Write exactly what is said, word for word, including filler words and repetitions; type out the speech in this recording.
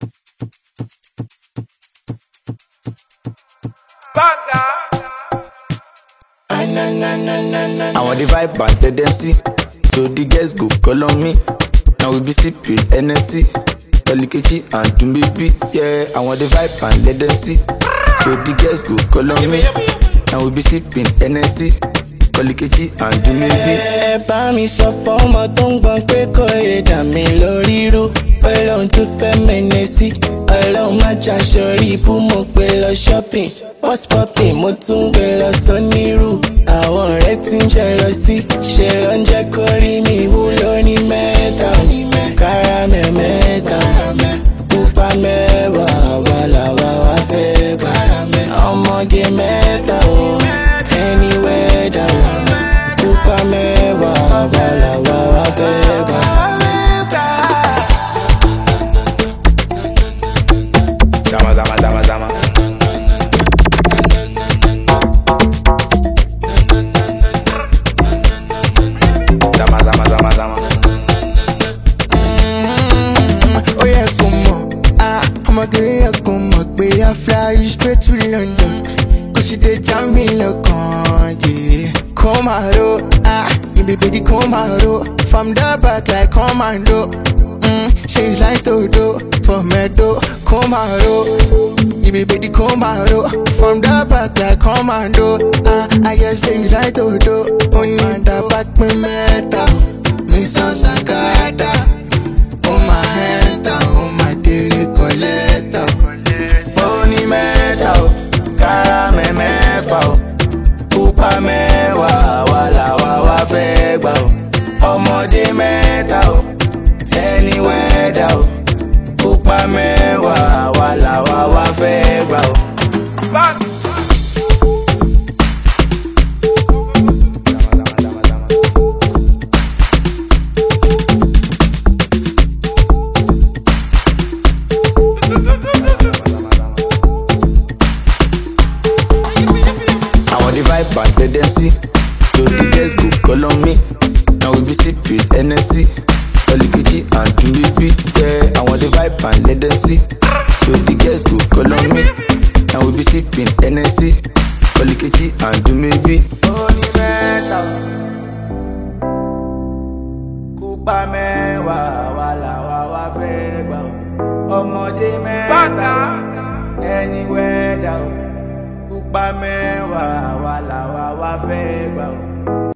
I want the vibe and tell them see. So the girls go call on me. Now we be sipping N S C, Olikechi and Tumbibi. Yeah, I want the vibe and let them see. So the girls go call on me. Now we be sipping N S C, Olikechi and Tumbibi. Ẹ bá mi sọ fọ́mọ tó ń gbọ́n pé kò yẹ dà mí lórí rú. Ọlọ́run tún fẹ́ mẹ́nẹ́ sí. Ọlọ́run má jà sórí ibú mo pé lọ shopping. What's popping? Mo tún gbé lọ sọ́nírù. Àwọn ọ̀rẹ́ tí ń jẹ lọ sí. Ṣé ló ń jẹ́ kó rí mi wú lóní mẹ́ta? Kárámẹ̀ mẹ́ta. Pupa mẹ́wàá wà làwà wá fẹ́ gbà. Ọmọge mẹ́ta o, any weather. Pupa mẹ́wàá wà làwà wá fẹ́ gbà. Zama, zama, zama, zama. Zama, zama, zama, zama. Oh yeah, come on. Ah, I'ma get ya come on. Baby, I fly you straight to London. Cause you did jam me look on, yeah. Come out, ah, you be baby come out. From the back like commando. Mm, she like to do for me do. Come out, you be baby come out. From the back like commando. Ah, I guess you like to do. On the back me meta, me so sakata. Oh my hand down, oh my daily collector. Oni mẹ́ta o, kárámẹ̀ mẹ́fà o, pupa mẹ́wàá wà làwà wá fẹ́ gbà o. Ọmọdé mẹ́ta o, any weather o, pupa mẹ́wàá wà làwà wá fẹ́ gbà o. I want the vibe and tell them see. So the girls go call on me. Now we be sipping N S C, Olikechi and Tumbibi. Yeah, I want the vibe and let them see. So the girls go call on me. Now we be sipping N S C, Olikechi and Tumbibi. Oni mẹ́ta o, pupa mẹ́wàá wà làwà wá fẹ́ gbà o. Ọmọdé mẹ́ta o, any weather o. Pupa mẹ́wàá wà làwà wá fẹ́ gbà o.